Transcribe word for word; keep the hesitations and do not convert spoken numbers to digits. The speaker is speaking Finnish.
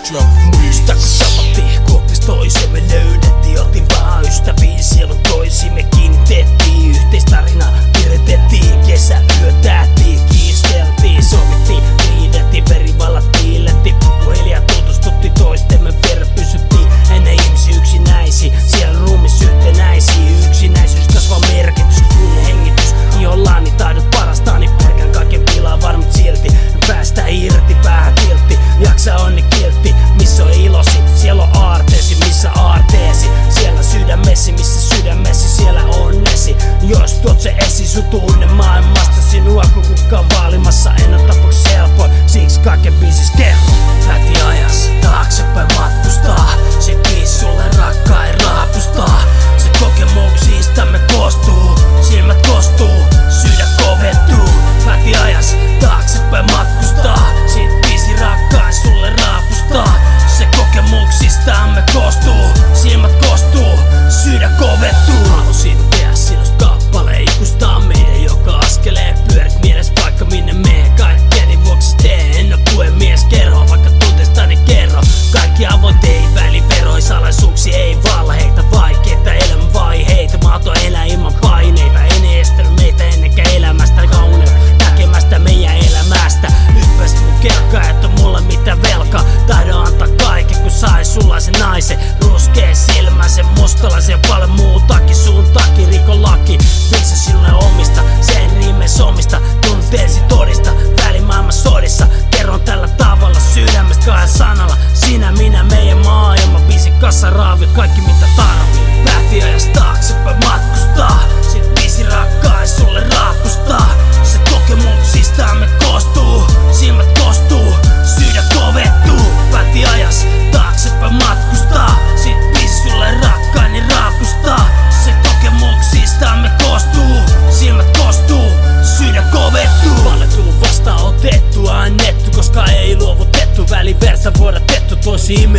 Muista kun tavattiin, kuoppis toisemme löydettiin. Oltiin vaan ystäviin, sielun toisimme kiinnitettiin. Yhteistarinaa kirjoitettiin, kesäyö tähtiin. Kiisteltiin, sovittiin, riidettiin, verivallat kiillettiin. Pikkuhiljaa tutustuttiin toistemme verran, pysyttiin ennen ihmisiä yksinäisiä. Siellä ruumis yhtenäisiä, yksinäisyys kasvaa merkitys. Kun hengitys ihollaan, niin taidot parastaa, niin pelkän kaiken pilaa varmut silti. Päästä irti, päähän tiltti, jaksa onni kiltti. Missä on ilosi, siellä on aarteesi, missä aarteesi. Siellä sydämesi, missä sydämesi, siellä onnesi. Jos tuot se esi, sun tunne maailmasta sinua, kun kukaan vaalimassa. En oo tapauksia helpoin, siksi kaiken biisis kerro. Lähti ajas, taaksepäin matkustaa. Se biis sulle rakkain raapustaa. Se kokemuksista me koostuu, silmät kostuu, sydän kovettuu. Lähti ajas, taaksepäin matkustaa. Sit biisi rakkain sulle raapustaa. Se kokemuksista me koostuu, silmät kostuu, sydän kovettuu. Halusin tehdä sinusta kappaleen, ikustaa meidän joka askeleen. Pyörit mielessä vaikka minne mee, kaikkeni vuoksi tee. En oo puhemies, kerro vaikka tunteestani kerro. Kaikki avoin ei väliveroi, salaisuuksia ei valheita. Vaikeita elämänvaiheita, mahdoton elää ilman paineita. En estänyt meitä ennenkään elämästä kauneutta näkemästä meidän elämästä. Hyppäsit mun kelkkaa, et on mulle mitään velkaa. Tahdon antaa kaiken kun sai sullaisen naisen. Ruskee silmäisen, mustalaisen ja paljon muutakin. Sun takia rikon laki, viisa sinulle omista. Sen riimeis omista, tunteesi todista. Välimaailman sodissa, kerron tällä tavalla sydämestä kahden sanalla. Sinä, minä, meidän maailma, biisin kassa raaviot, kaikki mitä tarvii. Lähti ajas taaksepäin matkustaa. Sit biisi rakkain sulle raapustaa. Se kokemuksista me koostuu, silmät kostuu, sydän kovettuu. Lähti ajas taaksepäin matkustaa. Sit biisi sulle rakkain niin raapustaa. Se kokemuksista me koostuu, silmät kostuu, sydän kovettuu. Paljon tullut vastaan otettu, annettu, koska ei luovutettu. Väliverta vuodatettu, toisi ime